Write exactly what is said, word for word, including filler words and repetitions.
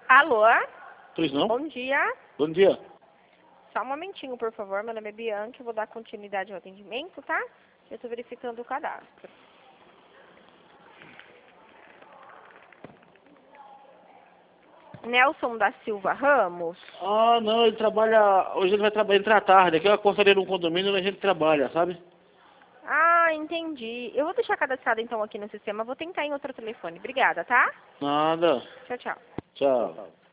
Alô? Pois não? Bom dia. Bom dia. Só um momentinho, por favor. Meu nome é Bianca, eu vou dar continuidade ao atendimento, tá? Eu tô verificando o cadastro. Nelson da Silva Ramos? Ah, não, ele trabalha... Hoje ele vai trabalhar, entrar à tarde. Aqui é a portaria de um condomínio onde a gente trabalha, sabe? Ah, entendi. Eu vou deixar cadastrado então aqui no sistema. Vou tentar em outro telefone. Obrigada, tá? Nada. Tchau, tchau. Tchau.